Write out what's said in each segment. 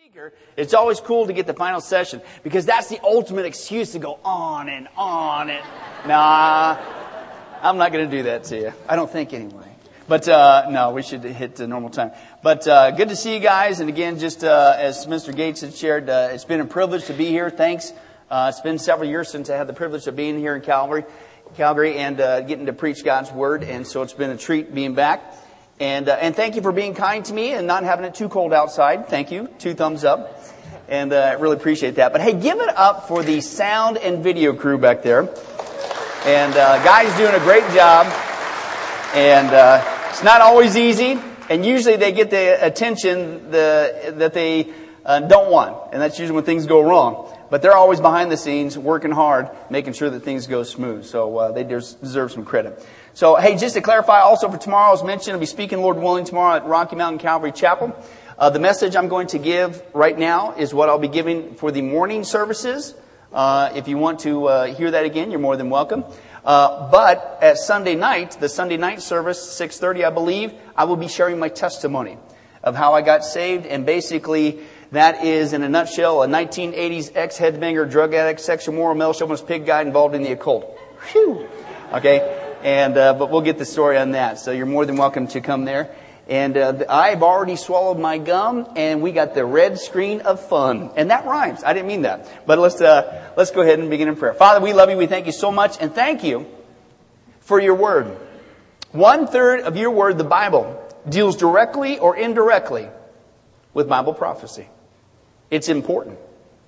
It's always cool to get the final session because that's the ultimate excuse to go on and on and... Nah, I'm not going to do that to you. I don't think anyway. But no, we should hit the normal time. But good to see you guys. And again, just as Mr. Gates had shared, it's been a privilege to be here. Thanks. It's been several years since I had the privilege of being here in Calgary and getting to preach God's Word. And so it's been a treat being back. And thank you for being kind to me and not having it too cold outside. Thank you. 2 thumbs up. And I really appreciate that. But hey, give it up for the sound and video crew back there. And guys doing a great job. And it's not always easy. And usually they get the attention that they don't want. And that's usually when things go wrong. But they're always behind the scenes, working hard, making sure that things go smooth. So they deserve some credit. So, hey, just to clarify, also for tomorrow, as mentioned, I'll be speaking, Lord willing, tomorrow at Rocky Mountain Calvary Chapel. The message I'm going to give right now is what I'll be giving for the morning services. If you want to hear that again, you're more than welcome. But at Sunday night, the Sunday night service, 6:30, I believe, I will be sharing my testimony of how I got saved. And basically, that is, in a nutshell, a 1980s ex-headbanger, drug addict, sexual moral, male chauvinist pig guy involved in the occult. Phew! Okay? And but we'll get the story on that. So you're more than welcome to come there. And I've already swallowed my gum, and we got the red screen of fun. And that rhymes. I didn't mean that. But let's go ahead and begin in prayer. Father, we love you. We thank you so much. And thank you for your word. 1/3 of your word, the Bible, deals directly or indirectly with Bible prophecy. It's important.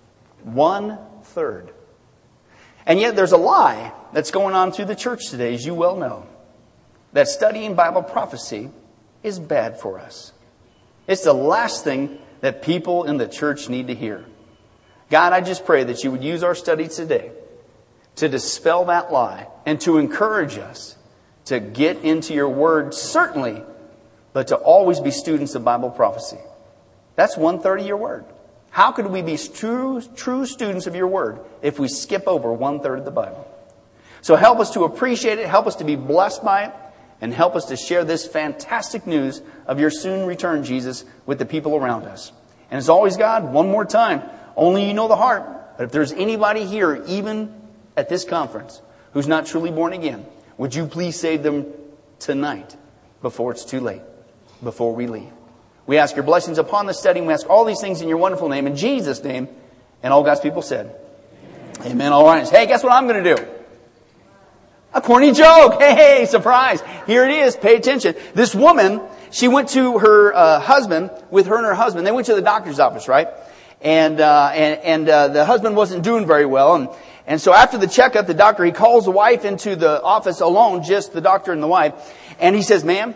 1/3. And yet there's a lie that's going on through the church today, as you well know, that studying Bible prophecy is bad for us. It's the last thing that people in the church need to hear. God, I just pray that you would use our study today to dispel that lie and to encourage us to get into your word, certainly, but to always be students of Bible prophecy. That's 1/3 of your word. How could we be true students of your word if we skip over 1/3 of the Bible? So help us to appreciate it, help us to be blessed by it, and help us to share this fantastic news of your soon return, Jesus, with the people around us. And as always, God, one more time, only you know the heart. But if there's anybody here, even at this conference, who's not truly born again, would you please save them tonight before it's too late, before we leave? We ask your blessings upon the study. We ask all these things in your wonderful name, in Jesus' name. And all God's people said, Amen. All right. Hey, guess what I'm going to do? A corny joke. Hey, surprise. Here it is. Pay attention. This woman, she went to her husband, with her and her husband. They went to the doctor's office, right? And the husband wasn't doing very well. And so after the checkup, the doctor, he calls the wife into the office alone, just the doctor and the wife. And he says, ma'am,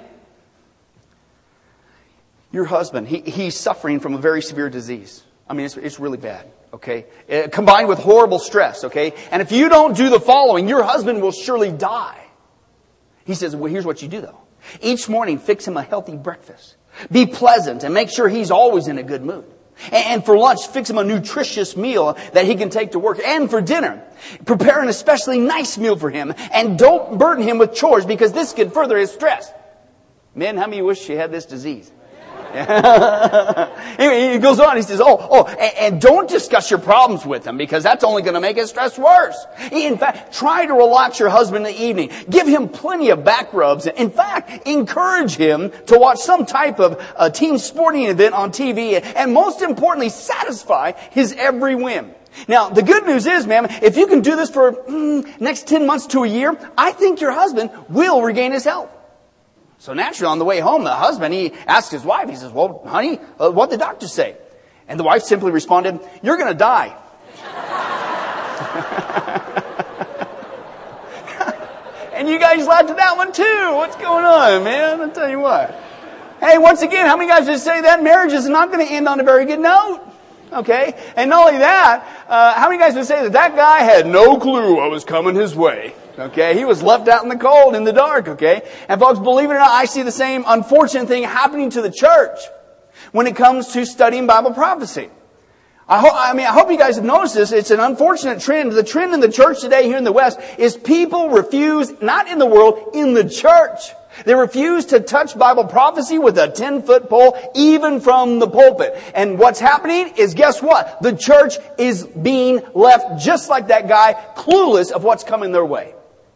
your husband, he's suffering from a very severe disease. I mean, it's really bad, okay? Combined with horrible stress, okay? And if you don't do the following, your husband will surely die. He says, well, here's what you do, though. Each morning, fix him a healthy breakfast. Be pleasant and make sure he's always in a good mood. And for lunch, fix him a nutritious meal that he can take to work. And for dinner, prepare an especially nice meal for him. And don't burden him with chores because this can further his stress. Men, how many wish you had this disease? Anyway, he goes on, he says, and don't discuss your problems with him because that's only going to make his stress worse. In fact, try to relax your husband in the evening. Give him plenty of back rubs. In fact, encourage him to watch some type of team sporting event on TV. And most importantly, satisfy his every whim. Now, the good news is, ma'am, if you can do this for next 10 months to a year, I think your husband will regain his health. So naturally, on the way home, the husband, he asks his wife, he says, well, honey, what'd the doctor say? And the wife simply responded, you're going to die. And you guys laughed at that one too. What's going on, man? I'll tell you what. Hey, once again, how many guys just say that marriage is not going to end on a very good note? Okay? And not only that, how many guys would say that guy had no clue what was coming his way? Okay, he was left out in the cold, in the dark, okay? And folks, believe it or not, I see the same unfortunate thing happening to the church when it comes to studying Bible prophecy. I hope you guys have noticed this. It's an unfortunate trend. The trend in the church today here in the West is people refuse, not in the world, in the church, They refuse to touch Bible prophecy with a 10-foot pole, even from the pulpit. And what's happening is, guess what? The church is being left just like that guy, clueless of what's coming their way.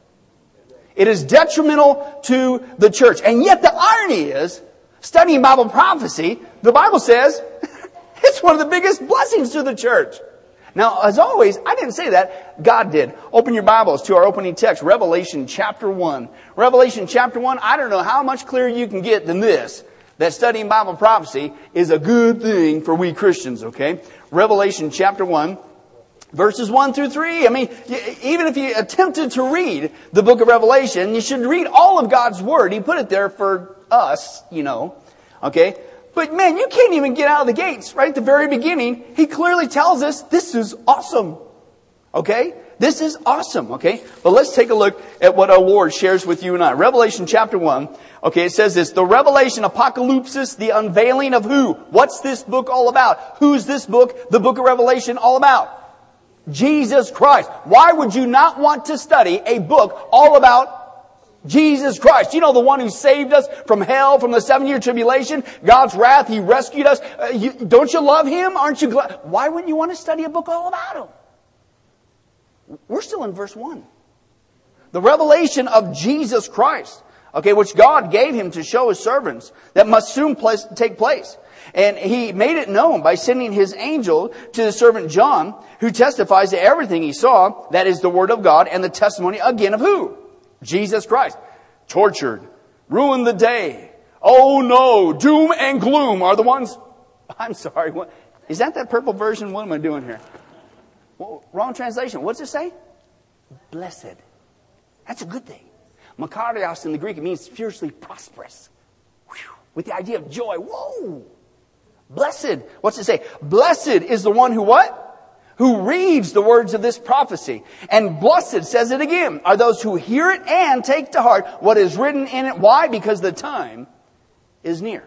It is detrimental to the church. And yet the irony is, studying Bible prophecy, the Bible says, it's one of the biggest blessings to the church. Now, as always, I didn't say that. God did. Open your Bibles to our opening text, Revelation chapter 1. Revelation chapter 1, I don't know how much clearer you can get than this, that studying Bible prophecy is a good thing for we Christians, okay? Revelation chapter 1, verses 1 through 3. I mean, even if you attempted to read the book of Revelation, you should read all of God's Word. He put it there for us, okay? But man, you can't even get out of the gates right at the very beginning. He clearly tells us this is awesome. Okay? This is awesome. Okay? But let's take a look at what our Lord shares with you and I. Revelation chapter 1. Okay, it says this. The revelation, apocalypsis, the unveiling of who? What's this book all about? Who's this book, the book of Revelation, all about? Jesus Christ. Why would you not want to study a book all about Jesus Christ? You know, the one who saved us from hell, from the 7-year tribulation, God's wrath, He rescued us. Don't you love Him? Aren't you glad? Why wouldn't you want to study a book all about Him? We're still in verse 1. The revelation of Jesus Christ, okay, which God gave Him to show His servants that must soon take place. And He made it known by sending His angel to the servant John, who testifies to everything he saw, that is the word of God, and the testimony again of who? Jesus Christ. Tortured. Ruined the day. Oh no. Doom and gloom are the ones. I'm sorry. What, is that purple version? What am I doing here? Well, wrong translation. What's it say? Blessed. That's a good thing. Makarios in the Greek, it means fiercely prosperous. Whew. With the idea of joy. Whoa. Blessed. What's it say? Blessed is the one who what? Who reads the words of this prophecy. And blessed, says it again, are those who hear it and take to heart what is written in it. Why? Because the time is near.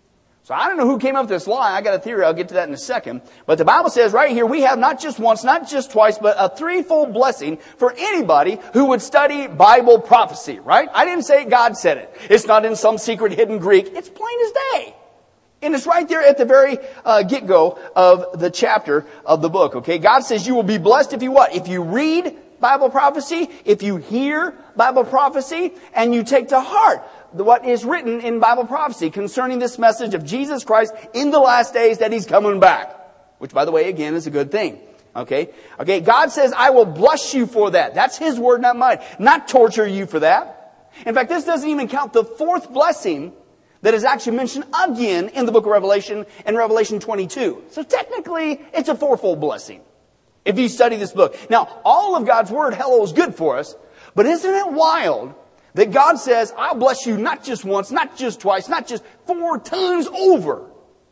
So I don't know who came up with this lie. I got a theory. I'll get to that in a second. But the Bible says right here, we have not just once, not just twice, but a threefold blessing for anybody who would study Bible prophecy, right? I didn't say it. God said it. It's not in some secret hidden Greek. It's plain as day. And it's right there at the very get-go of the chapter of the book, okay? God says you will be blessed if you what? If you read Bible prophecy, if you hear Bible prophecy, and you take to heart what is written in Bible prophecy concerning this message of Jesus Christ in the last days that He's coming back. Which, by the way, again, is a good thing. Okay? Okay, God says, I will bless you for that. That's His word, not mine. Not torture you for that. In fact, this doesn't even count the fourth blessing that is actually mentioned again in the book of Revelation and Revelation 22. So technically, it's a fourfold blessing if you study this book. Now, all of God's Word, hello, is good for us. But isn't it wild that God says, I'll bless you not just once, not just twice, not just 4 times over,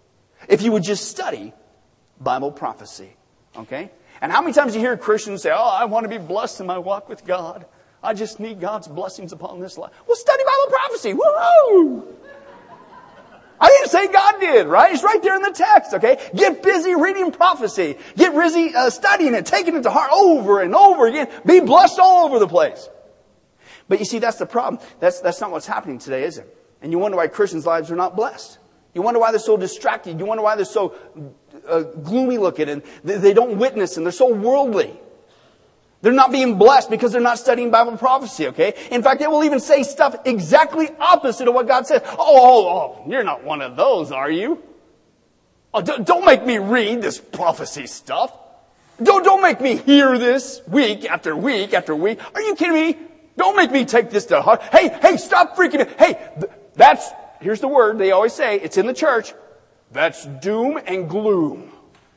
if you would just study Bible prophecy. Okay? And how many times you hear Christians say, I want to be blessed in my walk with God. I just need God's blessings upon this life. Well, study Bible prophecy. Woo-hoo! I didn't say God did, right? It's right there in the text, okay? Get busy reading prophecy. Get busy studying it, taking it to heart over and over again. Be blessed all over the place. But you see, that's the problem. That's not what's happening today, is it? And you wonder why Christians' lives are not blessed. You wonder why they're so distracted. You wonder why they're so gloomy looking and they don't witness and they're so worldly. They're not being blessed because they're not studying Bible prophecy, okay? In fact, they will even say stuff exactly opposite of what God says. Oh, you're not one of those, are you? Oh, don't make me read this prophecy stuff. Don't make me hear this week after week after week. Are you kidding me? Don't make me take this to heart. Hey, stop freaking out. Hey, here's the word they always say. It's in the church. That's doom and gloom.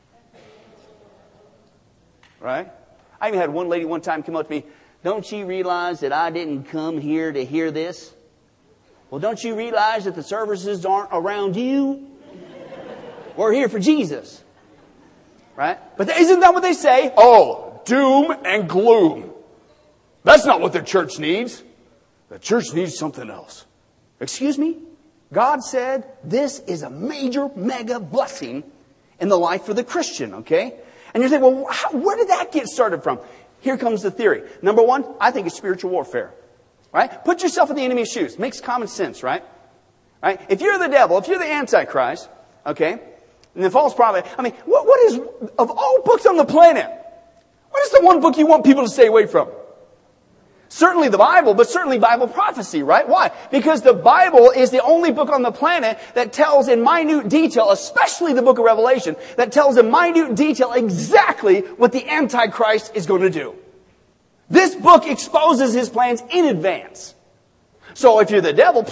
Right? I even had one lady one time come up to me, don't you realize that I didn't come here to hear this? Well, don't you realize that the services aren't around you? We're here for Jesus. Right? But isn't that what they say? Oh, doom and gloom. That's not what the church needs. The church needs something else. Excuse me? God said this is a major, mega blessing in the life of the Christian, okay? And you're saying, well, where did that get started from? Here comes the theory. Number one, I think it's spiritual warfare. Right? Put yourself in the enemy's shoes. Makes common sense, right? Right? If you're the devil, if you're the Antichrist, okay, and the false prophet, I mean, what is, of all books on the planet, what is the one book you want people to stay away from? Certainly the Bible, but certainly Bible prophecy, right? Why? Because the Bible is the only book on the planet that tells in minute detail, especially the book of Revelation, that tells in minute detail exactly what the Antichrist is going to do. This book exposes his plans in advance. So if you're the devil,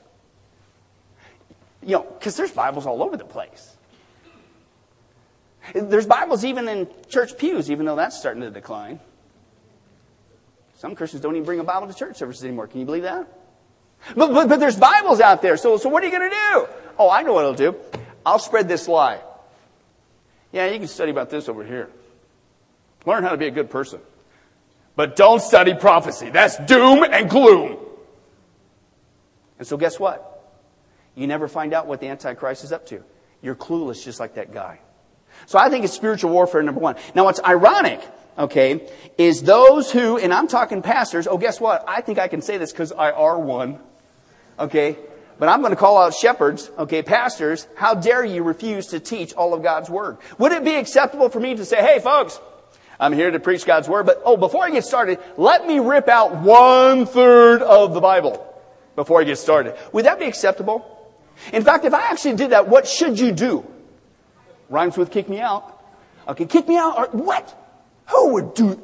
because there's Bibles all over the place. There's Bibles even in church pews, even though that's starting to decline. Some Christians don't even bring a Bible to church services anymore. Can you believe that? But there's Bibles out there. So what are you going to do? Oh, I know what I'll do. I'll spread this lie. Yeah, you can study about this over here. Learn how to be a good person. But don't study prophecy. That's doom and gloom. And so guess what? You never find out what the Antichrist is up to. You're clueless just like that guy. So I think it's spiritual warfare, number one. Now what's ironic, okay, is those who, and I'm talking pastors, oh, guess what? I think I can say this because I are one, okay? But I'm going to call out shepherds, okay, pastors, how dare you refuse to teach all of God's Word? Would it be acceptable for me to say, hey, folks, I'm here to preach God's Word, but, before I get started, let me rip out 1/3 of the Bible before I get started. Would that be acceptable? In fact, if I actually did that, what should you do? Rhymes with kick me out. Okay, kick me out, or what? Who would do?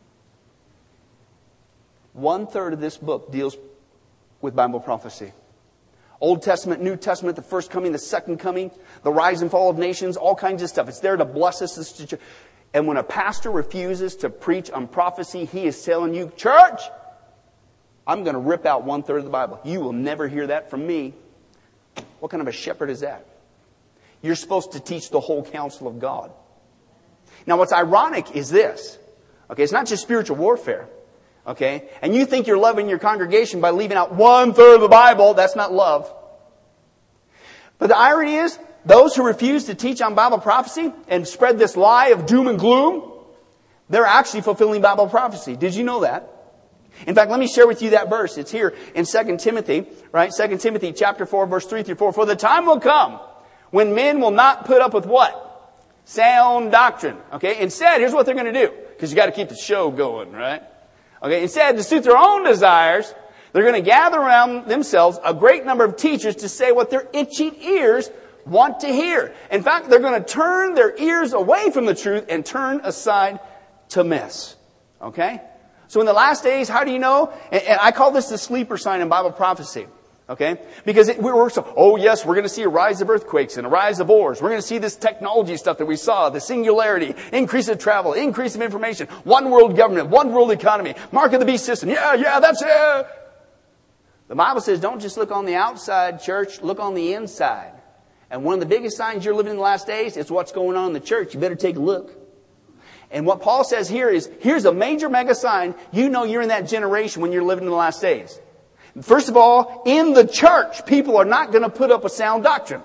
1/3 of this book deals with Bible prophecy. Old Testament, New Testament, the first coming, the second coming, the rise and fall of nations, all kinds of stuff. It's there to bless us. And when a pastor refuses to preach on prophecy, he is telling you, church, I'm going to rip out 1/3 of the Bible. You will never hear that from me. What kind of a shepherd is that? You're supposed to teach the whole counsel of God. Now what's ironic is this. Okay, it's not just spiritual warfare. Okay? And you think you're loving your congregation by leaving out 1/3 of the Bible. That's not love. But the irony is, those who refuse to teach on Bible prophecy and spread this lie of doom and gloom, they're actually fulfilling Bible prophecy. Did you know that? In fact, let me share with you that verse. It's here in 2 Timothy, right? 2 Timothy chapter 4, verse 3-4. For the time will come when men will not put up with what? Sound doctrine. Okay? Instead, here's what they're going to do. Because you got to keep the show going, right? Okay? Instead, to suit their own desires, they're going to gather around themselves a great number of teachers to say what their itching ears want to hear. In fact, they're going to turn their ears away from the truth and turn aside to myths. Okay? So in the last days, how do you know? And I call this the sleeper sign in Bible prophecy. Okay? Because we're so, oh yes, we're going to see a rise of earthquakes and a rise of wars. We're going to see this technology stuff that we saw, the singularity, increase of travel, increase of information, one world government, one world economy, mark of the beast system. Yeah, that's it. The Bible says don't just look on the outside, church, look on the inside. And one of the biggest signs you're living in the last days is what's going on in the church. You better take a look. And what Paul says here is, here's a major mega sign. You know you're in that generation when you're living in the last days. First of all, in the church, people are not going to put up a sound doctrine.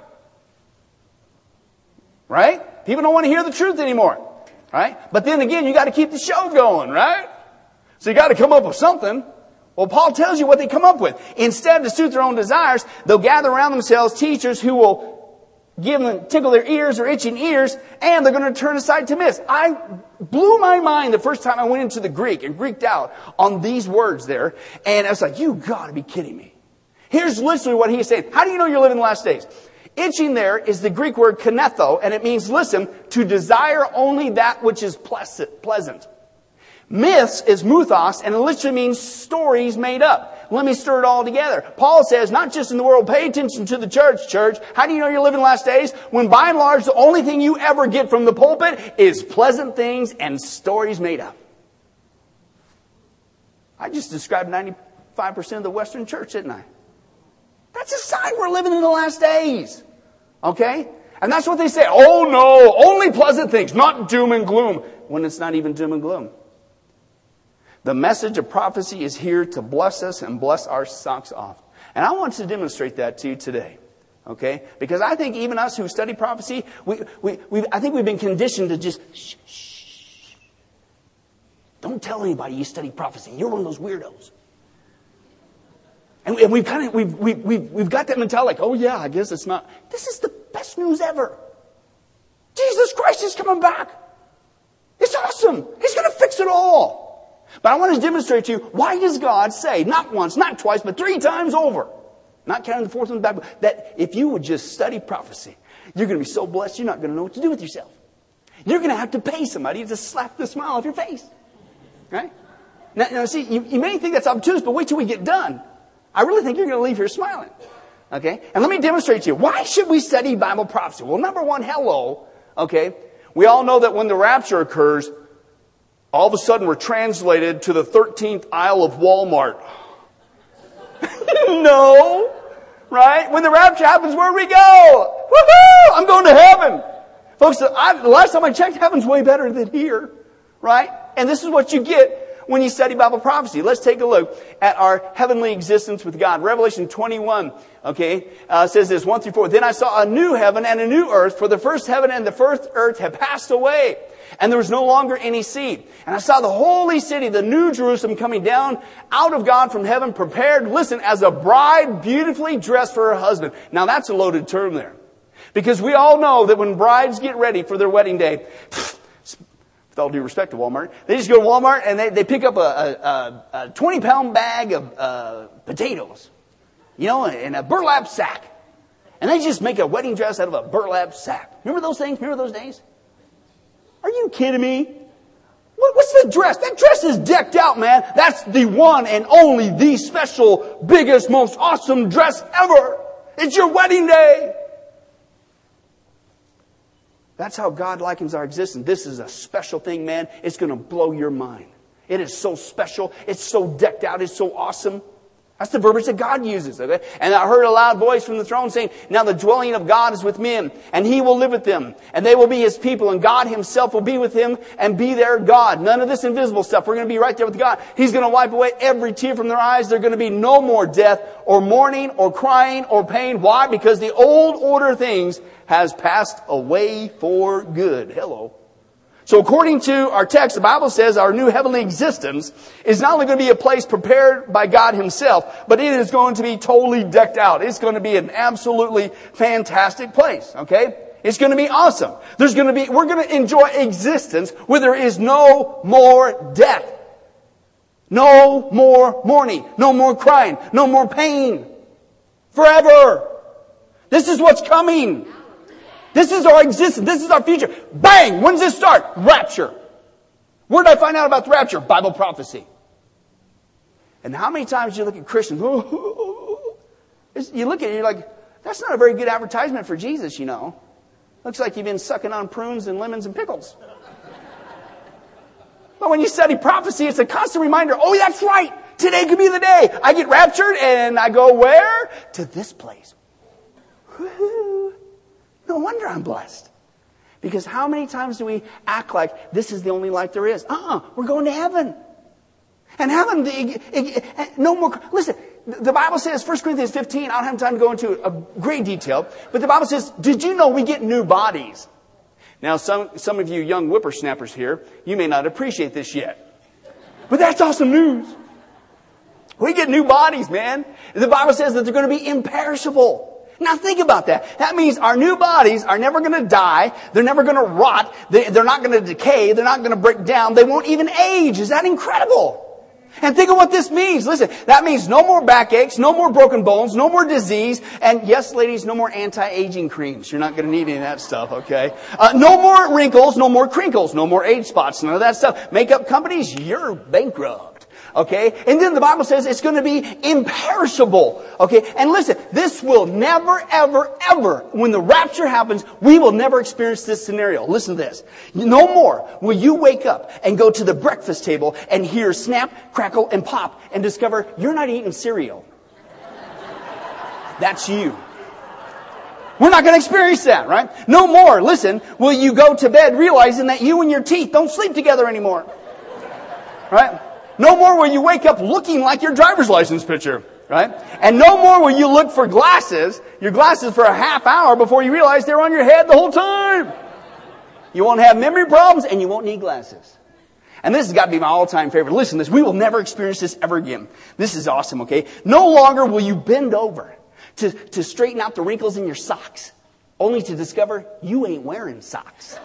Right? People don't want to hear the truth anymore. Right? But then again, you got to keep the show going, right? So you got to come up with something. Well, Paul tells you what they come up with. Instead, to suit their own desires, they'll gather around themselves teachers who will tickle their ears or itching ears, and they're going to turn aside to myths. I blew my mind the first time I went into the Greek and Greeked out on these words there. And I was like, you got to be kidding me. Here's literally what he's saying. How do you know you're living the last days? Itching there is the Greek word kinetho, and it means, listen, to desire only that which is pleasant. Myths is muthos, and it literally means stories made up. Let me stir it all together. Paul says, not just in the world, pay attention to the church. How do you know you're living the last days? When by and large, the only thing you ever get from the pulpit is pleasant things and stories made up. I just described 95% of the Western church, didn't I? That's a sign we're living in the last days. Okay? And that's what they say. Oh no, only pleasant things, not doom and gloom. When it's not even doom and gloom. The message of prophecy is here to bless us and bless our socks off. And I want to demonstrate that to you today. Okay? Because I think even us who study prophecy, I think we've been conditioned to just, shh. Don't tell anybody you study prophecy. You're one of those weirdos. And we've got that mentality like, oh yeah, I guess it's not. This is the best news ever. Jesus Christ is coming back. It's awesome. He's going to fix it all. But I want to demonstrate to you, why does God say, not once, not twice, but 3 times over, not counting the fourth one back, that if you would just study prophecy, you're going to be so blessed you're not going to know what to do with yourself. You're going to have to pay somebody to slap the smile off your face. Right? Now see, you may think that's obtuse, but wait till we get done. I really think you're going to leave here smiling. Okay? And let me demonstrate to you, why should we study Bible prophecy? Well, number one, hello. Okay? We all know that when the rapture occurs, all of a sudden we're translated to the 13th aisle of Walmart. No. Right? When the rapture happens, where do we go? Woohoo! I'm going to heaven. Folks, the last time I checked, heaven's way better than here. Right? And this is what you get when you study Bible prophecy. Let's take a look at our heavenly existence with God. Revelation 21, says this, 1-4. Then I saw a new heaven and a new earth, for the first heaven and the first earth have passed away, and there was no longer any sea. And I saw the holy city, the new Jerusalem, coming down out of God from heaven, prepared, listen, as a bride beautifully dressed for her husband. Now that's a loaded term there. Because we all know that when brides get ready for their wedding day, with all due respect to Walmart, they just go to Walmart and they pick up a 20-pound bag of potatoes, in a burlap sack. And they just make a wedding dress out of a burlap sack. Remember those things? Remember those days? Are you kidding me? What's the dress? That dress is decked out, man. That's the one and only, the special, biggest, most awesome dress ever. It's your wedding day. That's how God likens our existence. This is a special thing, man. It's going to blow your mind. It is so special. It's so decked out. It's so awesome. That's the verbiage that God uses. Okay? And I heard a loud voice from the throne saying, now the dwelling of God is with men, and He will live with them, and they will be His people, and God Himself will be with them and be their God. None of this invisible stuff. We're going to be right there with God. He's going to wipe away every tear from their eyes. There's going to be no more death or mourning or crying or pain. Why? Because the old order of things has passed away for good. Hello. So according to our text, the Bible says our new heavenly existence is not only going to be a place prepared by God Himself, but it is going to be totally decked out. It's going to be an absolutely fantastic place. Okay? It's going to be awesome. We're going to enjoy existence where there is no more death. No more mourning. No more crying. No more pain. Forever. This is what's coming. This is our existence. This is our future. Bang! When does this start? Rapture. Where did I find out about the rapture? Bible prophecy. And how many times do you look at Christians? You look at it and you're like, that's not a very good advertisement for Jesus, Looks like you've been sucking on prunes and lemons and pickles. But when you study prophecy, it's a constant reminder, oh, that's right. Today could be the day. I get raptured and I go where? To this place. Woo-hoo. No wonder I'm blessed. Because how many times do we act like this is the only life there is? We're going to heaven. And heaven, no more. Listen, the Bible says, 1 Corinthians 15, I don't have time to go into a great detail, but the Bible says, did you know we get new bodies? Now, some of you young whippersnappers here, you may not appreciate this yet. But that's awesome news. We get new bodies, man. The Bible says that they're going to be imperishable. Now think about that. That means our new bodies are never going to die. They're never going to rot. They're not going to decay. They're not going to break down. They won't even age. Is that incredible? And think of what this means. Listen, that means no more backaches, no more broken bones, no more disease, and yes, ladies, no more anti-aging creams. You're not going to need any of that stuff, okay? No more wrinkles, no more crinkles, no more age spots, none of that stuff. Makeup companies, you're bankrupt. Okay? And then the Bible says it's going to be imperishable. Okay? And listen, this will never, ever, ever, when the rapture happens, we will never experience this scenario. Listen to this. No more will you wake up and go to the breakfast table and hear snap, crackle, and pop and discover you're not eating cereal. That's you. We're not going to experience that, right? No more, listen, will you go to bed realizing that you and your teeth don't sleep together anymore. Right? No more will you wake up looking like your driver's license picture, right? And no more will you look for your glasses for a half hour before you realize they're on your head the whole time. You won't have memory problems and you won't need glasses. And this has got to be my all-time favorite. Listen to this. We will never experience this ever again. This is awesome, okay? No longer will you bend over to straighten out the wrinkles in your socks, only to discover you ain't wearing socks.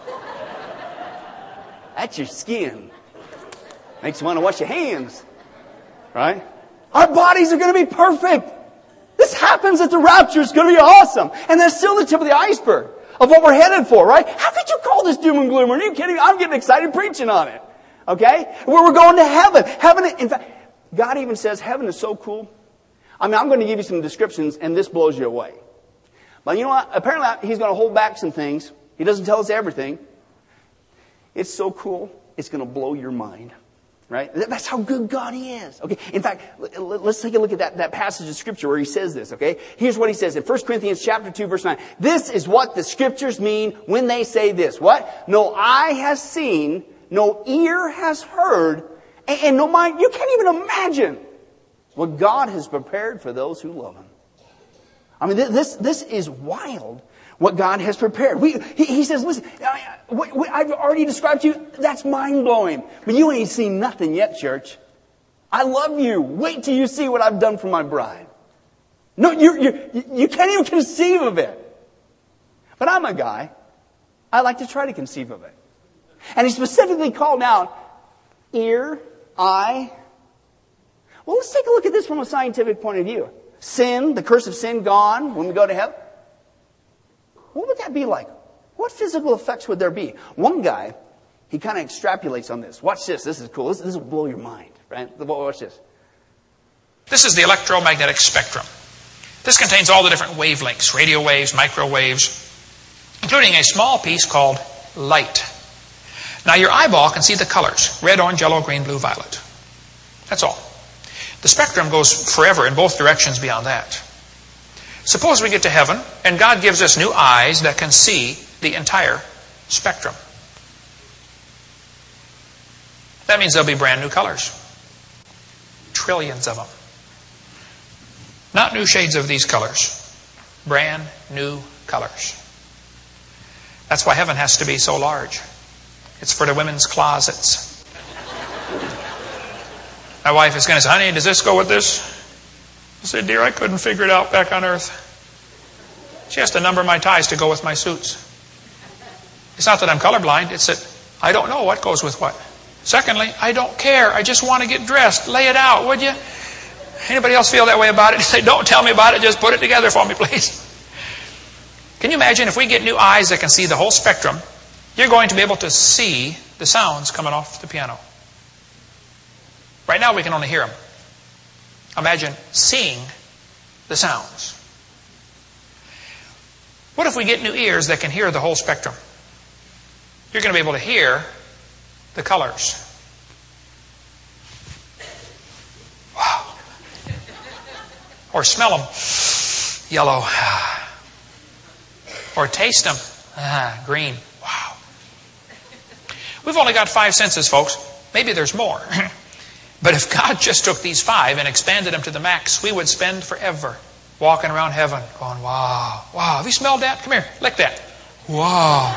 That's your skin. Makes you want to wash your hands. Right? Our bodies are going to be perfect. This happens at the rapture. It's going to be awesome. And that's still the tip of the iceberg of what we're headed for, right? How could you call this doom and gloom? Are you kidding me? I'm getting excited preaching on it. Okay? Where we're going to heaven. Heaven, in fact, God even says heaven is so cool. I mean, I'm going to give you some descriptions, and this blows you away. But you know what? Apparently, He's going to hold back some things. He doesn't tell us everything. It's so cool, it's going to blow your mind. Right? That's how good God is. Okay. In fact, let's take a look at that passage of Scripture where He says this, okay? Here's what He says in 1 Corinthians chapter 2, verse 9. This is what the Scriptures mean when they say this. What? No eye has seen, no ear has heard, and no mind, you can't even imagine what God has prepared for those who love Him. I mean, this is wild. What God has prepared. He says, listen, what I've already described to you, that's mind-blowing. But you ain't seen nothing yet, church. I love you. Wait till you see what I've done for my bride. No, you can't even conceive of it. But I'm a guy. I like to try to conceive of it. And He specifically called out ear, eye. Well, let's take a look at this from a scientific point of view. Sin, the curse of sin gone when we go to heaven. What would that be like? What physical effects would there be? One guy, he kind of extrapolates on this. Watch this. This is cool. This will blow your mind. Right? Watch this. This is the electromagnetic spectrum. This contains all the different wavelengths, radio waves, microwaves, including a small piece called light. Now your eyeball can see the colors, red, orange, yellow, green, blue, violet. That's all. The spectrum goes forever in both directions beyond that. Suppose we get to heaven and God gives us new eyes that can see the entire spectrum. That means there'll be brand new colors. Trillions of them. Not new shades of these colors. Brand new colors. That's why heaven has to be so large. It's for the women's closets. My wife is going to say, honey, does this go with this? I said, dear, I couldn't figure it out back on earth. She has to number my ties to go with my suits. It's not that I'm colorblind. It's that I don't know what goes with what. Secondly, I don't care. I just want to get dressed. Lay it out, would you? Anybody else feel that way about it? Say, don't tell me about it. Just put it together for me, please. Can you imagine if we get new eyes that can see the whole spectrum, you're going to be able to see the sounds coming off the piano. Right now we can only hear them. Imagine seeing the sounds. What if we get new ears that can hear the whole spectrum? You're going to be able to hear the colors. Wow. Or smell them. Yellow. Or taste them. Green. Wow. We've only got 5 senses, folks. Maybe there's more. But if God just took these 5 and expanded them to the max, we would spend forever walking around heaven going, wow, wow. Have you smelled that? Come here, lick that. Wow.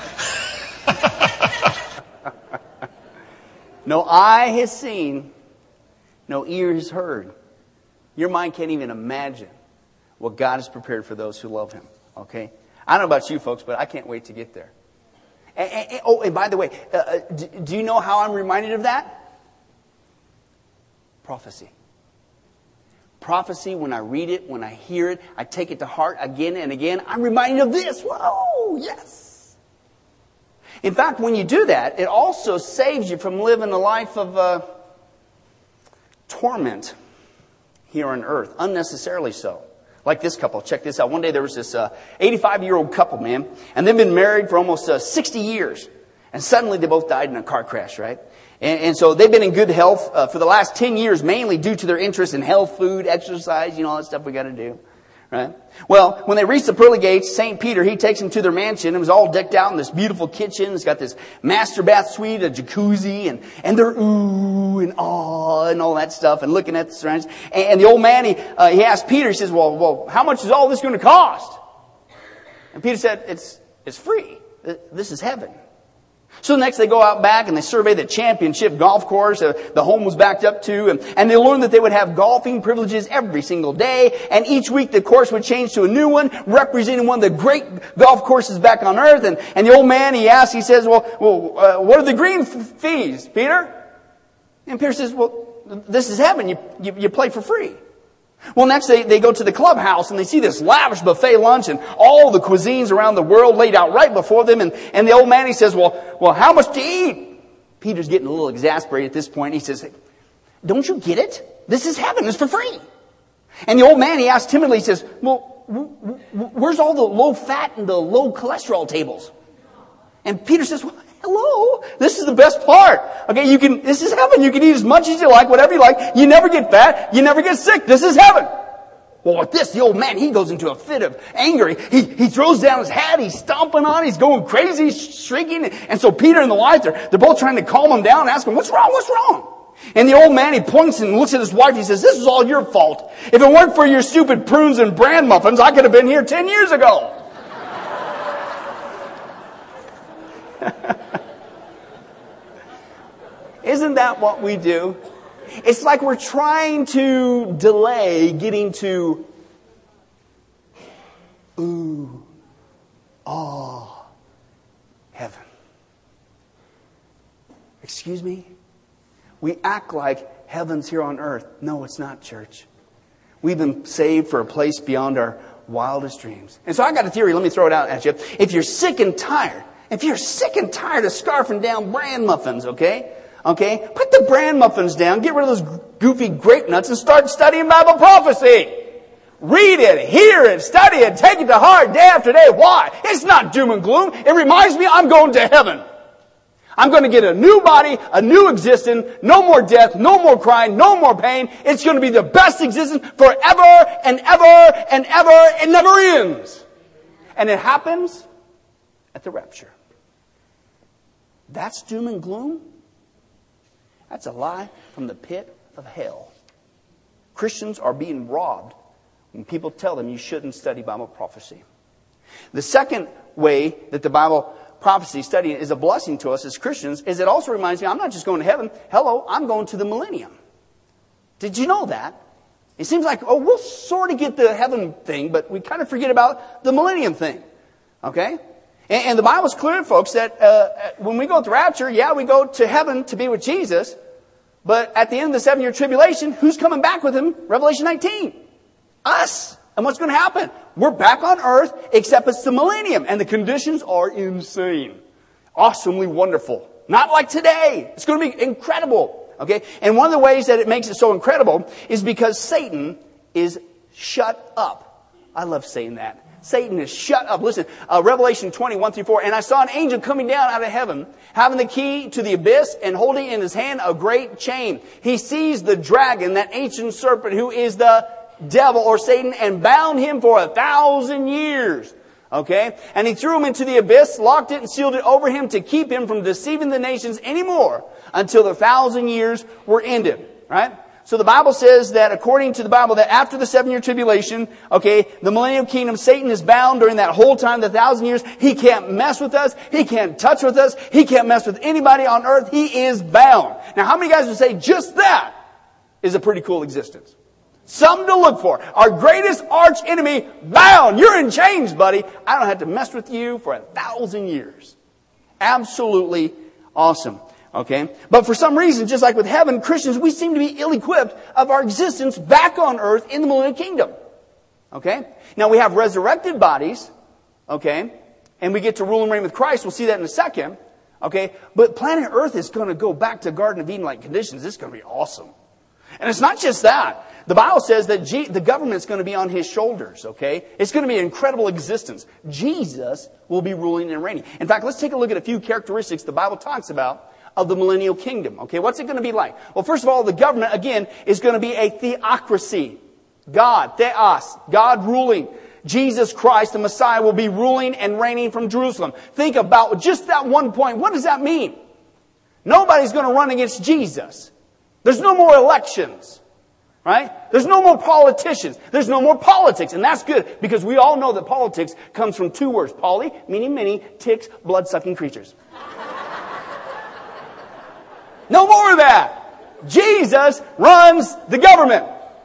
No eye has seen, no ear has heard. Your mind can't even imagine what God has prepared for those who love Him. Okay? I don't know about you folks, but I can't wait to get there. And by the way, do you know how I'm reminded of that? Prophecy. Prophecy, when I read it, when I hear it, I take it to heart again and again. I'm reminded of this. Whoa, yes. In fact, when you do that, it also saves you from living a life of torment here on earth, unnecessarily so. Like this couple. Check this out. One day there was this 85-year-old couple, man, and they've been married for almost 60 years. And suddenly they both died in a car crash, right? And so they've been in good health for the last 10 years, mainly due to their interest in health, food, exercise, all that stuff we got to do. Right? Well, when they reach the pearly gates, St. Peter, he takes them to their mansion. It was all decked out in this beautiful kitchen. It's got this master bath suite, a jacuzzi, and they're ooh and ah and all that stuff and looking at the surroundings. And the old man, he asked Peter, he says, well, how much is all this going to cost? And Peter said, it's free. This is heaven. So next they go out back and they survey the championship golf course the home was backed up to. And they learned that they would have golfing privileges every single day. And each week the course would change to a new one, representing one of the great golf courses back on earth. And the old man, he says, well, what are the green fees, Peter? And Peter says, well, this is heaven. You play for free. Well, next they go to the clubhouse and they see this lavish buffet lunch and all the cuisines around the world laid out right before them. And the old man, he says, well, how much to eat? Peter's getting a little exasperated at this point. He says, don't you get it? This is heaven. It's for free. And the old man, he asks timidly, he says, well, where's all the low fat and the low cholesterol tables? And Peter says, well, hello, this is the best part. Okay, this is heaven. You can eat as much as you like, whatever you like. You never get fat. You never get sick. This is heaven. Well, with this, the old man, he goes into a fit of anger. He throws down his hat. He's stomping on it. He's going crazy. He's shrieking. And so Peter and the wife, they're both trying to calm him down and ask him, what's wrong? What's wrong? And the old man, he points and looks at his wife. He says, this is all your fault. If it weren't for your stupid prunes and bran muffins, I could have been here 10 years ago. Isn't that what we do? It's like we're trying to delay getting to heaven. Excuse me? We act like heaven's here on earth. No, it's not, church. We've been saved for a place beyond our wildest dreams. And so I got a theory. Let me throw it out at you. If you're sick and tired of scarfing down bran muffins, okay, put the bran muffins down, get rid of those goofy grape nuts, and start studying Bible prophecy. Read it, hear it, study it, take it to heart day after day. Why? It's not doom and gloom. It reminds me I'm going to heaven. I'm going to get a new body, a new existence, no more death, no more crying, no more pain. It's going to be the best existence forever and ever and ever. It never ends. And it happens at the rapture. That's doom and gloom? That's a lie from the pit of hell. Christians are being robbed when people tell them you shouldn't study Bible prophecy. The second way that the Bible prophecy study is a blessing to us as Christians is it also reminds me I'm not just going to heaven. Hello, I'm going to the millennium. Did you know that? It seems like, we'll sort of get the heaven thing, but we kind of forget about the millennium thing. Okay? And the Bible's clear, folks, that when we go to rapture, we go to heaven to be with Jesus. But at the end of the 7-year tribulation, who's coming back with him? Revelation 19. Us. And what's going to happen? We're back on earth, except it's the millennium. And the conditions are insane. Awesomely wonderful. Not like today. It's going to be incredible. Okay? And one of the ways that it makes it so incredible is because Satan is shut up. I love saying that. Satan is shut up. Listen, Revelation 20:1-4. And I saw an angel coming down out of heaven, having the key to the abyss and holding in his hand a great chain. He seized the dragon, that ancient serpent who is the devil or Satan, and bound him for 1,000 years. Okay? And he threw him into the abyss, locked it and sealed it over him to keep him from deceiving the nations anymore until the 1,000 years were ended. Right? So the Bible says that according to the Bible that after the 7-year tribulation, the millennium kingdom, Satan is bound during that whole time, the 1,000 years. He can't mess with us. He can't touch with us. He can't mess with anybody on earth. He is bound. Now how many guys would say just that is a pretty cool existence? Something to look for. Our greatest arch enemy bound. You're in chains, buddy. I don't have to mess with you for 1,000 years. Absolutely awesome. Okay? But for some reason, just like with heaven, Christians, we seem to be ill-equipped of our existence back on earth in the millennial kingdom. Okay? Now we have resurrected bodies. Okay? And we get to rule and reign with Christ. We'll see that in a second. Okay? But planet Earth is going to go back to Garden of Eden-like conditions. It's going to be awesome. And it's not just that. The Bible says that the government's going to be on his shoulders, okay? It's going to be an incredible existence. Jesus will be ruling and reigning. In fact, let's take a look at a few characteristics the Bible talks about of the millennial kingdom, okay? What's it going to be like? Well, first of all, the government, again, is going to be a theocracy. God, theos, God ruling. Jesus Christ, the Messiah, will be ruling and reigning from Jerusalem. Think about just that one point. What does that mean? Nobody's going to run against Jesus. There's no more elections. Right? There's no more politicians. There's no more politics. And that's good because we all know that politics comes from two words. Poly, meaning many, ticks, blood-sucking creatures. No more of that. Jesus runs the government.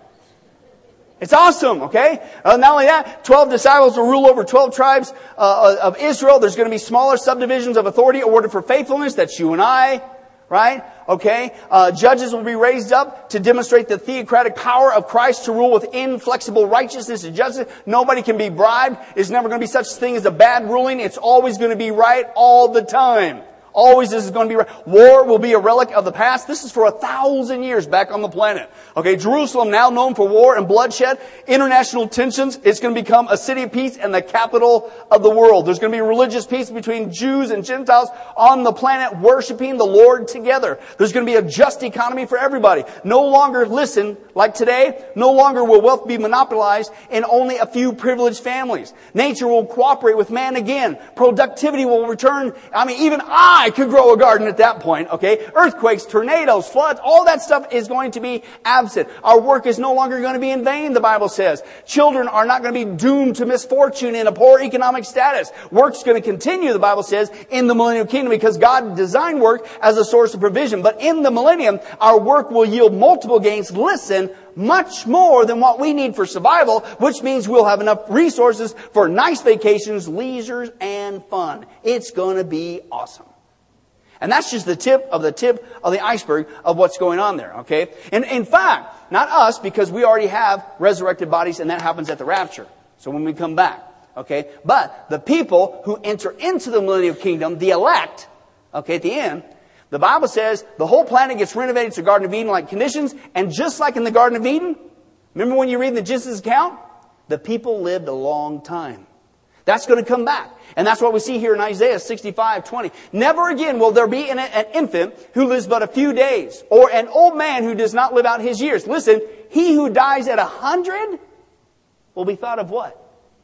It's awesome, okay? Not only that, 12 disciples will rule over 12 tribes of Israel. There's going to be smaller subdivisions of authority awarded for faithfulness. That's you and I, right? Okay? Judges will be raised up to demonstrate the theocratic power of Christ to rule with inflexible righteousness and justice. Nobody can be bribed. There's never going to be such a thing as a bad ruling. It's always going to be right all the time. Always this is going to be right. War will be a relic of the past. This is for 1,000 years back on the planet. Okay, Jerusalem now known for war and bloodshed, international tensions. It's going to become a city of peace and the capital of the world. There's going to be religious peace between Jews and Gentiles on the planet worshiping the Lord together. There's going to be a just economy for everybody. No longer, listen, like today, no longer will wealth be monopolized in only a few privileged families. Nature will cooperate with man again. Productivity will return. Even I could grow a garden at that point, okay? Earthquakes, tornadoes, floods, all that stuff is going to be absent. Our work is no longer going to be in vain, the Bible says. Children are not going to be doomed to misfortune in a poor economic status. Work's going to continue, the Bible says, in the millennial kingdom because God designed work as a source of provision. But in the millennium, our work will yield multiple gains. Listen, much more than what we need for survival, which means we'll have enough resources for nice vacations, leisure, and fun. It's going to be awesome. And that's just the tip of the iceberg of what's going on there, okay? And in fact, not us, because we already have resurrected bodies, and that happens at the rapture. So when we come back, okay? But the people who enter into the millennial kingdom, the elect, okay, at the end, the Bible says the whole planet gets renovated to Garden of Eden-like conditions, and just like in the Garden of Eden, remember when you read the Genesis account? The people lived a long time. That's going to come back. And that's what we see here in Isaiah 65:20. Never again will there be an infant who lives but a few days, or an old man who does not live out his years. Listen, he who dies at 100 will be thought of what?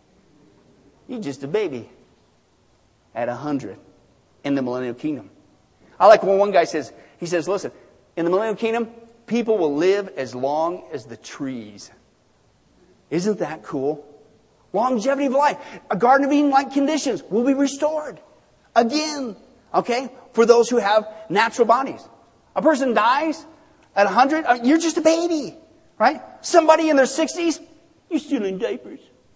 He's just a baby at 100 in the millennial kingdom. I like when one guy says, he says, listen, in the millennial kingdom, people will live as long as the trees. Isn't that cool? Longevity of life. A Garden of Eden-like conditions will be restored. Again. Okay? For those who have natural bodies. A person dies at 100. You're just a baby. Right? Somebody in their 60s. You're still in diapers.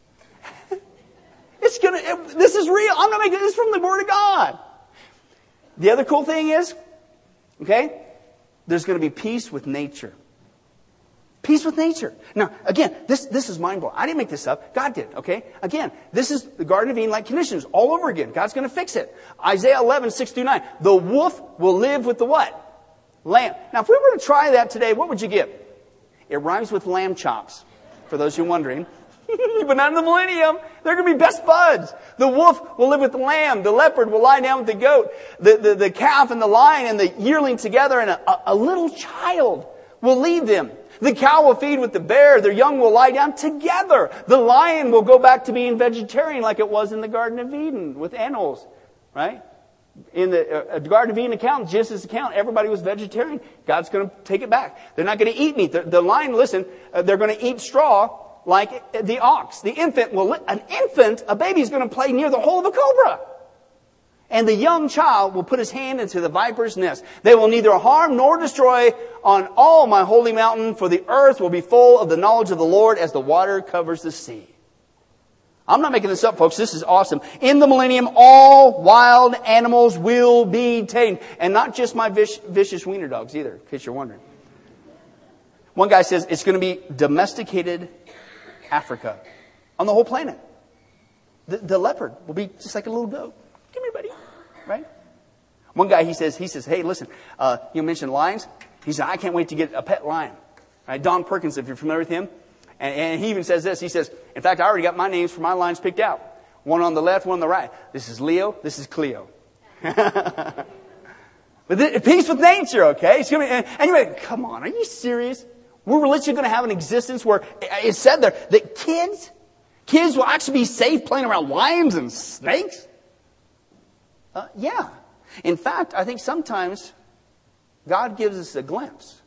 This is real. I'm not making this from the Word of God. The other cool thing is, okay, there's going to be peace with nature. Peace with nature. Now, again, this is mind-blowing. I didn't make this up. God did, okay? Again, this is the Garden of Eden-like conditions all over again. God's going to fix it. Isaiah 11:6-9. The wolf will live with the what? Lamb. Now, if we were to try that today, what would you get? It rhymes with lamb chops, for those who are wondering. But not in the millennium. They're going to be best buds. The wolf will live with the lamb. The leopard will lie down with the goat. The calf and the lion and the yearling together, and a little child will lead them. The cow will feed with the bear. Their young will lie down together. The lion will go back to being vegetarian like it was in the Garden of Eden with animals. Right? In the Garden of Eden account, Genesis account, everybody was vegetarian. God's going to take it back. They're not going to eat meat. The lion, listen, they're going to eat straw like the ox. The infant a baby is going to play near the hole of a cobra. And the young child will put his hand into the viper's nest. They will neither harm nor destroy on all my holy mountain, for the earth will be full of the knowledge of the Lord as the water covers the sea. I'm not making this up, folks. This is awesome. In the millennium, all wild animals will be tamed. And not just my vicious wiener dogs either, in case you're wondering. One guy says it's going to be domesticated Africa on the whole planet. The leopard will be just like a little goat. Come here, buddy. Right? One guy, he says, hey, listen, you mentioned lions. He said, I can't wait to get a pet lion. Right? Don Perkins, if you're familiar with him. And he even says this. He says, in fact, I already got my names for my lions picked out. One on the left, one on the right. This is Leo. This is Cleo. But peace with nature, okay? And you're like, come on, are you serious? We're literally going to have an existence where it's said there that kids will actually be safe playing around lions and snakes? Yeah. In fact, I think sometimes God gives us a glimpse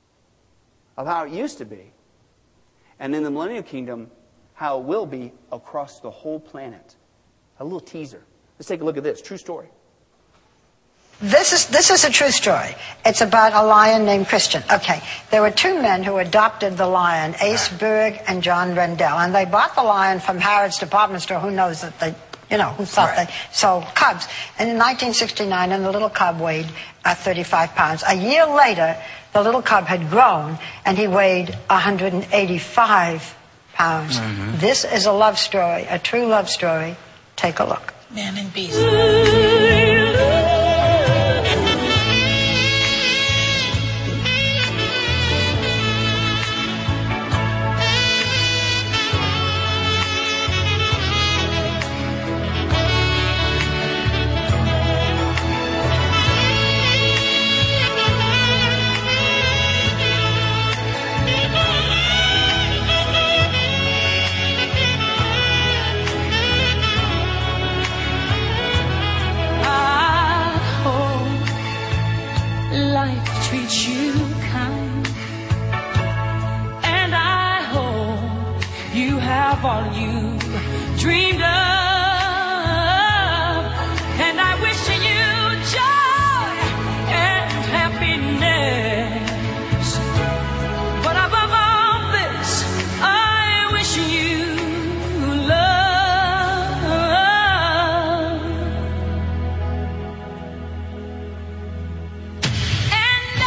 of how it used to be. And in the millennial kingdom, how it will be across the whole planet. A little teaser. Let's take a look at this. True story. This is a true story. It's about a lion named Christian. Okay, there were two men who adopted the lion, Ace Berg and John Rendell, and they bought the lion from Harrods department store. Who knows that they, who thought they sold cubs? And in 1969, and the little cub weighed 35 pounds. A year later, the little cub had grown, and he weighed 185 pounds. Mm-hmm. This is a love story, a true love story. Take a look. Man and beast. All you dreamed of, and I wish you joy and happiness. But above all this, I wish you love. And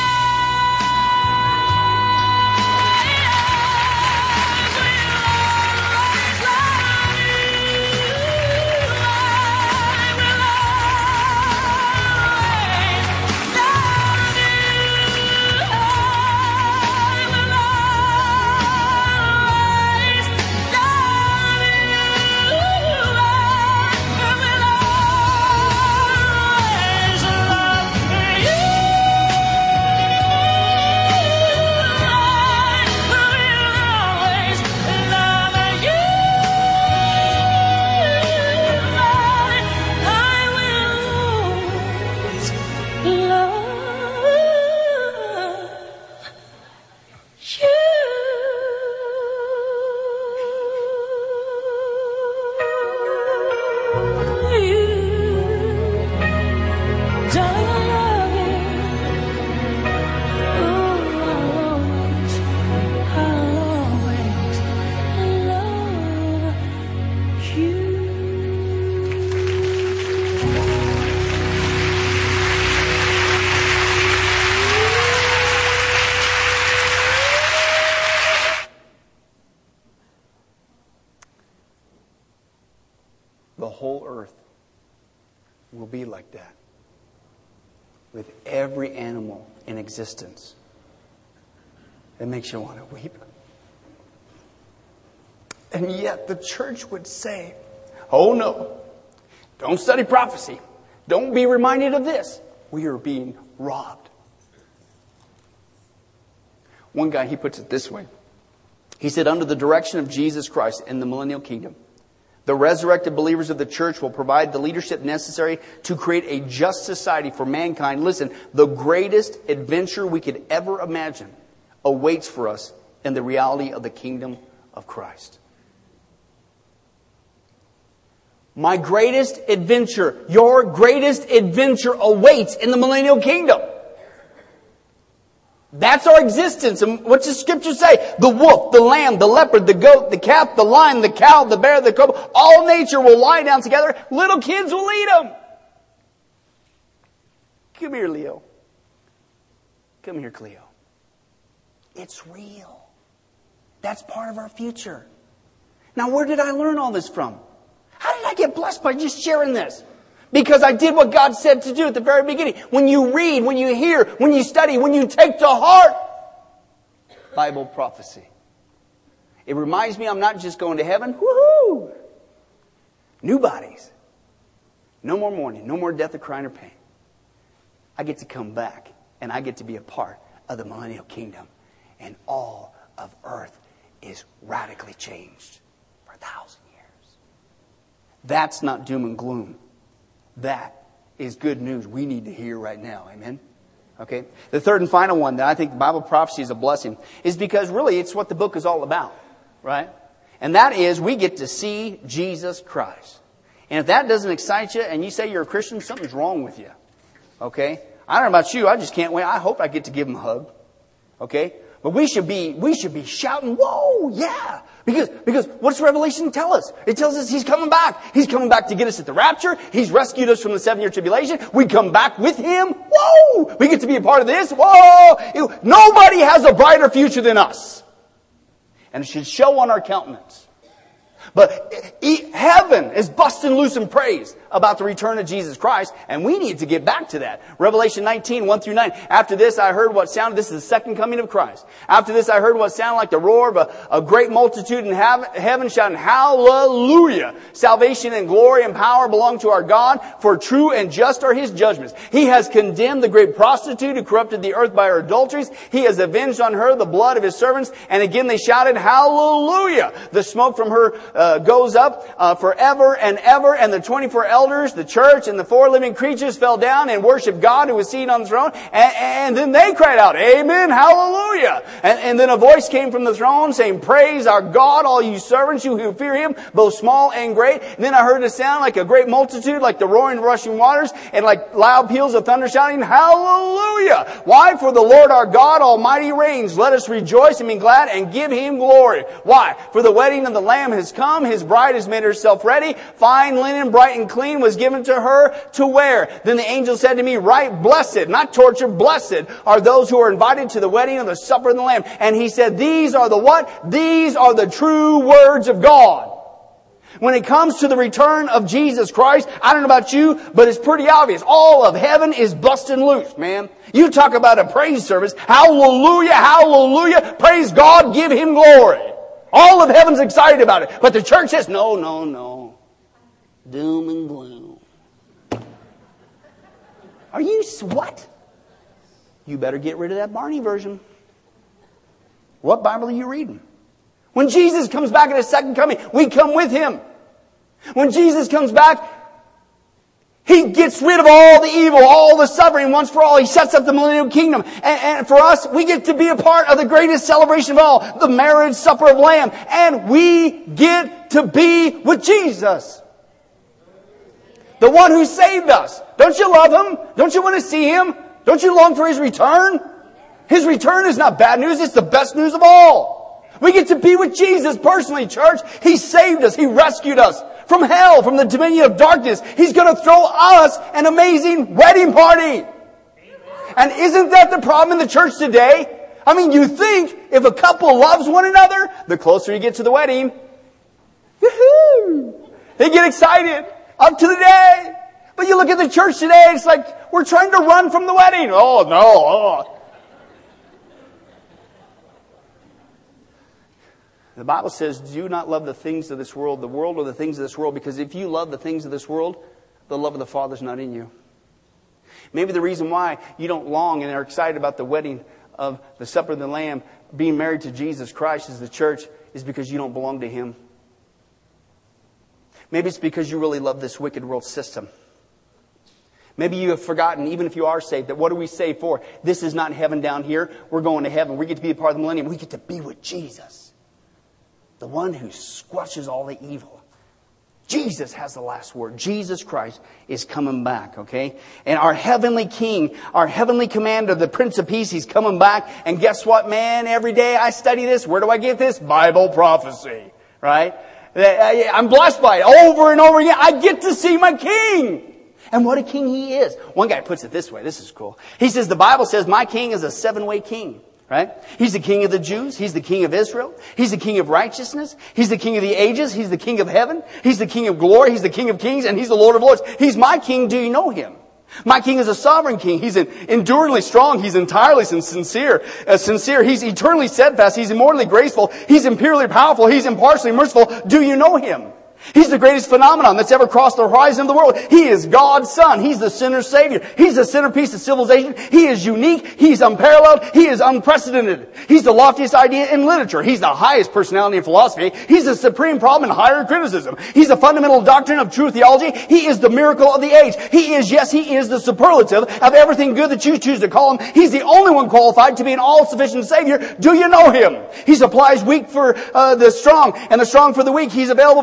the whole earth will be like that, with every animal in existence. It makes you want to weep. And yet the church would say, oh no, don't study prophecy. Don't be reminded of this. We are being robbed. One guy, he puts it this way. He said, under the direction of Jesus Christ in the millennial kingdom, the resurrected believers of the church will provide the leadership necessary to create a just society for mankind. Listen, the greatest adventure we could ever imagine awaits for us in the reality of the kingdom of Christ. My greatest adventure, your greatest adventure awaits in the millennial kingdom. That's our existence. And what's the scripture say? The wolf, the lamb, the leopard, the goat, the calf, the lion, the cow, the bear, the cobra. All nature will lie down together. Little kids will eat them. Come here, Leo. Come here, Cleo. It's real. That's part of our future. Now, where did I learn all this from? How did I get blessed by just sharing this? Because I did what God said to do at the very beginning. When you read, when you hear, when you study, when you take to heart Bible prophecy. It reminds me I'm not just going to heaven. Woohoo! New bodies. No more mourning. No more death or crying or pain. I get to come back and I get to be a part of the millennial kingdom. And all of earth is radically changed for 1,000 years. That's not doom and gloom. That is good news we need to hear right now. Amen? Okay? The third and final one that I think Bible prophecy is a blessing is because really it's what the book is all about. Right? And that is we get to see Jesus Christ. And if that doesn't excite you and you say you're a Christian, something's wrong with you. Okay? I don't know about you. I just can't wait. I hope I get to give him a hug. Okay? But we should be shouting, whoa, yeah. Because what's Revelation tell us? It tells us He's coming back. He's coming back to get us at the rapture. He's rescued us from the 7-year tribulation. We come back with Him. Whoa! We get to be a part of this. Whoa! Nobody has a brighter future than us. And it should show on our countenance. But heaven is busting loose in praise about the return of Jesus Christ, and we need to get back to that. Revelation 19, 1 through 9. After this I heard what sounded, this is the second coming of Christ. After this I heard what sounded like the roar of a great multitude in heaven shouting, Hallelujah! Salvation and glory and power belong to our God, for true and just are His judgments. He has condemned the great prostitute who corrupted the earth by her adulteries. He has avenged on her the blood of His servants. And again they shouted, Hallelujah! The smoke from her goes up forever and ever, and the 24 elders, the church, and the 4 living creatures fell down and worshiped God who was seated on the throne. And then they cried out, Amen, Hallelujah! And then a voice came from the throne saying, Praise our God, all you servants, you who fear Him, both small and great. And then I heard a sound like a great multitude, like the roaring of rushing waters, and like loud peals of thunder shouting, Hallelujah! Why? For the Lord our God Almighty reigns. Let us rejoice and be glad and give Him glory. Why? For the wedding of the Lamb has come. His bride has made herself ready. Fine linen, bright and clean, was given to her to wear. Then the angel said to me, Right, blessed, not tortured, blessed are those who are invited to the wedding of the supper of the Lamb. And he said, These are the what? These are the true words of God. When it comes to the return of Jesus Christ, I don't know about you, but it's pretty obvious. All of heaven is busting loose, man. You talk about a praise service. Hallelujah, hallelujah. Praise God, give Him glory. All of heaven's excited about it. But the church says, no, no, no. Doom and gloom. Are you, what? You better get rid of that Barney version. What Bible are you reading? When Jesus comes back at His second coming, we come with Him. When Jesus comes back, He gets rid of all the evil, all the suffering once for all. He sets up the millennial kingdom. And for us, we get to be a part of the greatest celebration of all, the marriage supper of the Lamb. And we get to be with Jesus. The one who saved us. Don't you love Him? Don't you want to see Him? Don't you long for His return? His return is not bad news. It's the best news of all. We get to be with Jesus personally, church. He saved us. He rescued us from hell, from the dominion of darkness. He's going to throw us an amazing wedding party. And isn't that the problem in the church today? I mean, you think if a couple loves one another, the closer you get to the wedding, woohoo! They get excited up to the day. But you look at the church today, it's like we're trying to run from the wedding. Oh, no. Oh. The Bible says, do not love the things of this world or the things of this world, because if you love the things of this world, the love of the Father is not in you. Maybe the reason why you don't long and are excited about the wedding of the supper of the Lamb, being married to Jesus Christ as the church, is because you don't belong to Him. Maybe it's because you really love this wicked world system. Maybe you have forgotten, even if you are saved, that what are we saved for? This is not heaven down here. We're going to heaven. We get to be a part of the millennium. We get to be with Jesus. The one who squashes all the evil. Jesus has the last word. Jesus Christ is coming back, okay? And our heavenly King, our heavenly commander, the Prince of Peace, He's coming back. And guess what, man? Every day I study this. Where do I get this? Bible prophecy, right? I'm blessed by it over and over again. I get to see my King. And what a king He is. One guy puts it this way. This is cool. He says, the Bible says, my King is a 7-way king. Right? He's the King of the Jews. He's the King of Israel. He's the King of righteousness. He's the King of the ages. He's the King of heaven. He's the King of glory. He's the King of kings. And He's the Lord of lords. He's my King. Do you know Him? My King is a sovereign King. He's enduringly strong. He's entirely sincere. He's eternally steadfast. He's immortally graceful. He's imperially powerful. He's impartially merciful. Do you know Him? He's the greatest phenomenon that's ever crossed the horizon of the world. He is God's Son. He's the sinner's Savior. He's the centerpiece of civilization. He is unique. He's unparalleled. He is unprecedented. He's the loftiest idea in literature. He's the highest personality in philosophy. He's the supreme problem in higher criticism. He's the fundamental doctrine of true theology. He is the miracle of the age. He is the superlative of everything good that you choose to call Him. He's the only one qualified to be an all-sufficient Savior. Do you know Him? He supplies weak for the strong and the strong for the weak. He's available for the tempted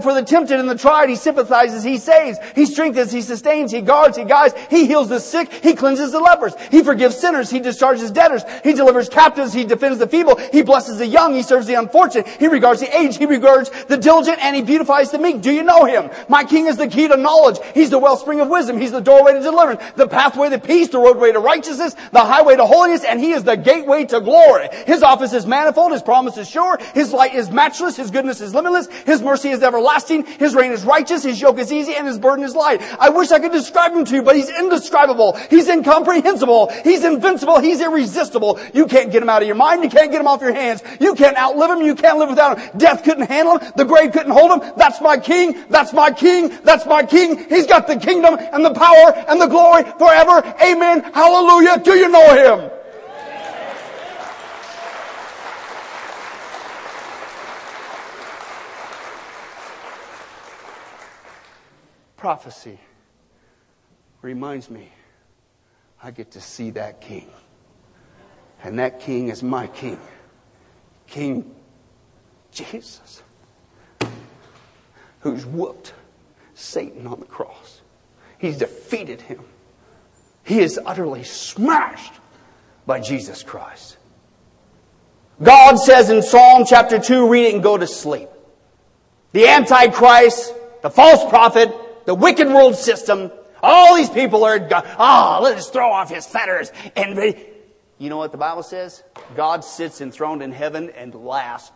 tempted and the tried. He sympathizes, He saves. He strengthens, He sustains, He guards, He guides. He heals the sick, He cleanses the lepers. He forgives sinners, He discharges debtors. He delivers captives, He defends the feeble. He blesses the young, He serves the unfortunate. He regards the aged, He regards the diligent, and He beautifies the meek. Do you know Him? My King is the key to knowledge. He's the wellspring of wisdom. He's the doorway to deliverance, the pathway to peace, the roadway to righteousness, the highway to holiness, and He is the gateway to glory. His office is manifold, His promise is sure, His light is matchless, His goodness is limitless, His mercy is everlasting, His reign is righteous, His yoke is easy, and His burden is light. I wish I could describe Him to you, but He's indescribable. He's incomprehensible. He's invincible. He's irresistible. You can't get Him out of your mind. You can't get Him off your hands. You can't outlive Him. You can't live without Him. Death couldn't handle Him. The grave couldn't hold Him. That's my King. That's my King. That's my King. He's got the kingdom and the power and the glory forever. Amen. Hallelujah. Do you know Him? Prophecy reminds me I get to see that King. And that King is my King. King Jesus. Who's whooped Satan on the cross. He's defeated him. He is utterly smashed by Jesus Christ. God says in Psalm chapter 2, read it and go to sleep. The Antichrist, the false prophet, the wicked world system, all these people are, let us throw off his fetters. And you know what the Bible says? God sits enthroned in heaven and laughs.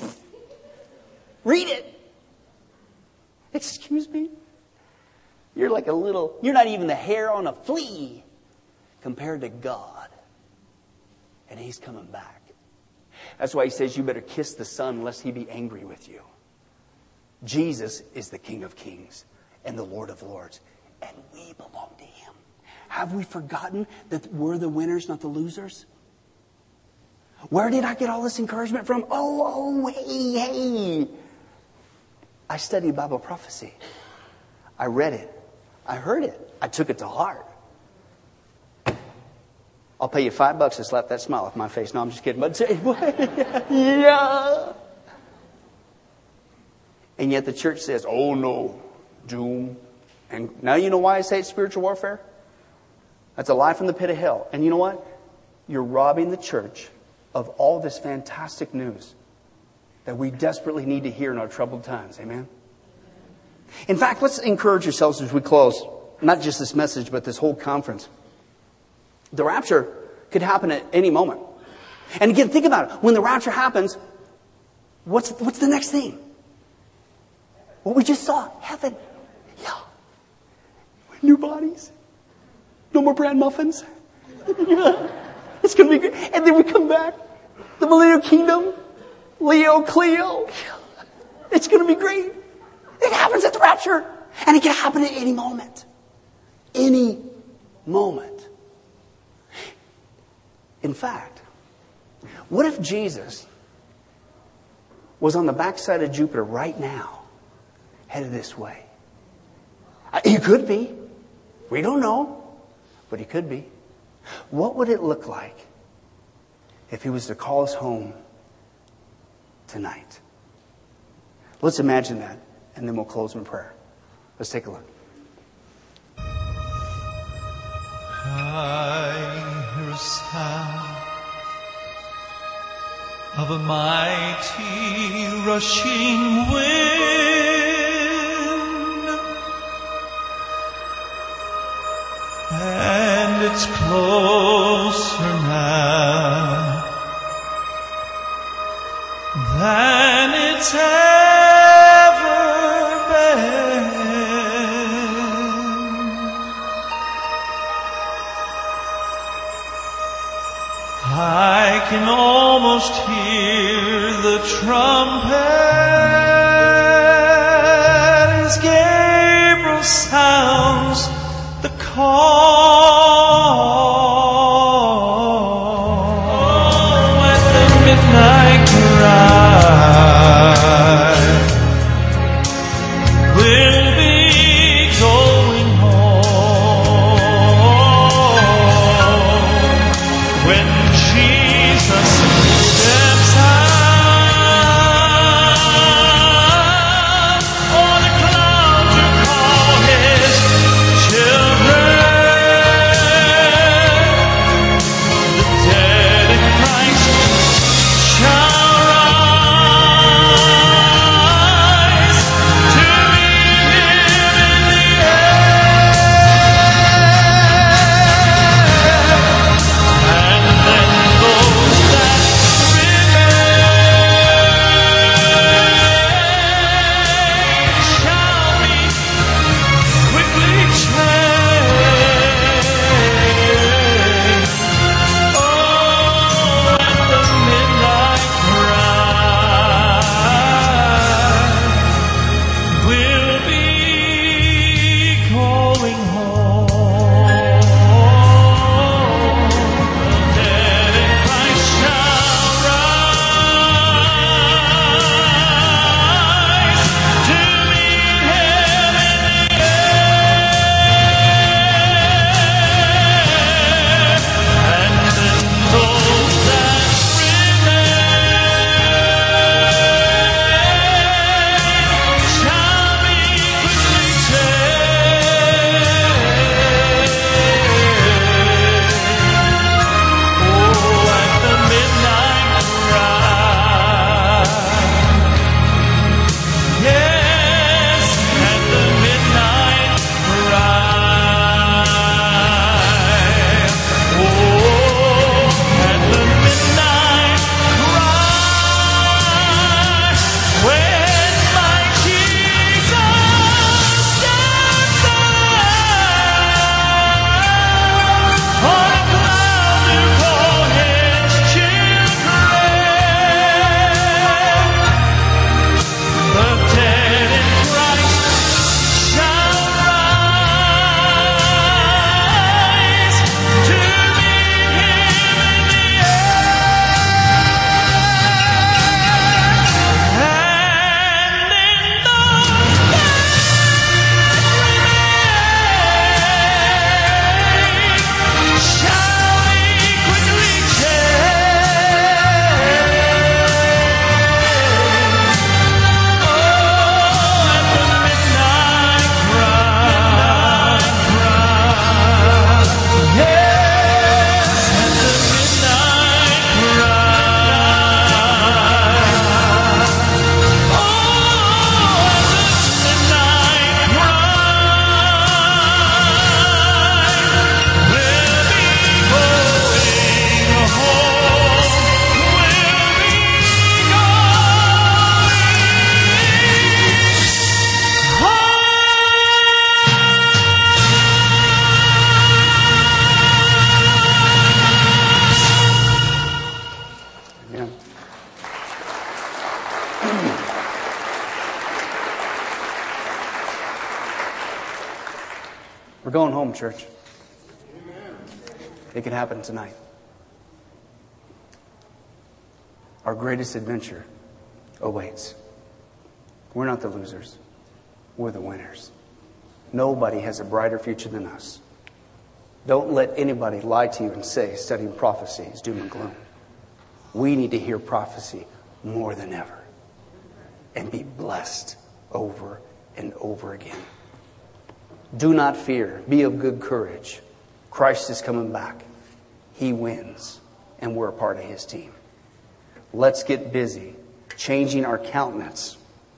Read it. Excuse me? You're like you're not even the hair on a flea compared to God. And He's coming back. That's why He says you better kiss the Son lest He be angry with you. Jesus is the King of Kings and the Lord of Lords. And we belong to Him. Have we forgotten that we're the winners, not the losers? Where did I get all this encouragement from? Hey. I studied Bible prophecy. I read it. I heard it. I took it to heart. I'll pay you $5 to slap that smile off my face. No, I'm just kidding. But yeah. And yet the church says, oh no, doom. And now you know why I say it's spiritual warfare? That's a lie from the pit of hell. And you know what? You're robbing the church of all this fantastic news that we desperately need to hear in our troubled times. Amen? In fact, let's encourage yourselves as we close. Not just this message, but this whole conference. The rapture could happen at any moment. And again, think about it. When the rapture happens, what's the next thing? What we just saw. Heaven. Yeah. New bodies. No more bran muffins. Yeah. It's going to be great. And then we come back. The millennial kingdom. Leo, Cleo. It's going to be great. It happens at the rapture. And it can happen at any moment. Any moment. In fact, what if Jesus was on the backside of Jupiter right now, headed this way? He could be. We don't know. But he could be. What would it look like if He was to call us home tonight? Let's imagine that, and then we'll close in prayer. Let's take a look. I hear a sound of a mighty rushing wind, and it's closer now than it's ever been. I can almost hear the trumpet as Gabriel sounds the call. Oh, at the midnight cry, we'll be going home when Jesus steps out. We're going home, church. It can happen tonight. Our greatest adventure awaits. We're not the losers. We're the winners. Nobody has a brighter future than us. Don't let anybody lie to you and say studying prophecy is doom and gloom. We need to hear prophecy more than ever and be blessed over and over again. Do not fear. Be of good courage. Christ is coming back. He wins, and we're a part of His team. Let's get busy changing our countenance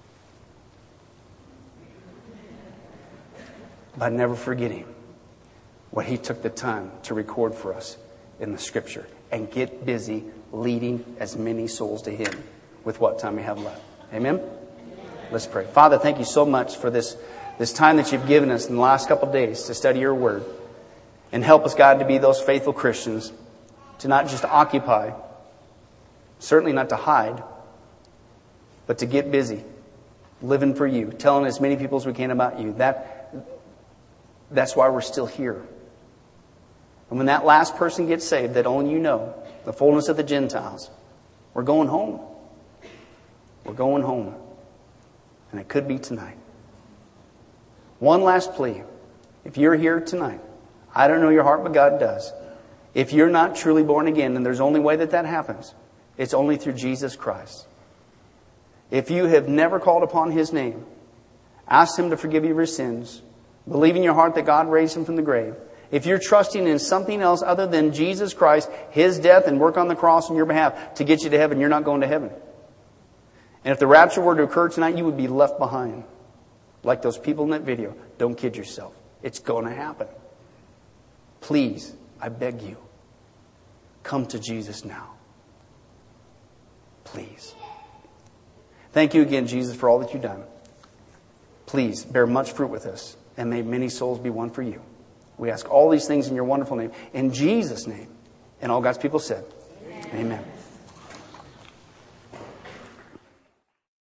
by never forgetting what He took the time to record for us in the Scripture, and get busy leading as many souls to Him with what time we have left. Amen? Let's pray. Father, thank you so much for this time that you've given us in the last couple of days to study your Word. And help us, God, to be those faithful Christians, to not just occupy, certainly not to hide, but to get busy, living for you, telling as many people as we can about you. That's why we're still here. And when that last person gets saved, that only you know, the fullness of the Gentiles, we're going home. We're going home. And it could be tonight. One last plea. If you're here tonight, I don't know your heart, but God does. If you're not truly born again, and there's only way that happens, it's only through Jesus Christ. If you have never called upon His name, ask Him to forgive you of your sins, believe in your heart that God raised Him from the grave. If you're trusting in something else other than Jesus Christ, His death and work on the cross on your behalf to get you to heaven, you're not going to heaven. And if the rapture were to occur tonight, you would be left behind. Like those people in that video. Don't kid yourself. It's going to happen. Please, I beg you, come to Jesus now. Please. Thank you again, Jesus, for all that you've done. Please bear much fruit with us, and may many souls be won for you. We ask all these things in your wonderful name. In Jesus' name. And all God's people said, Amen.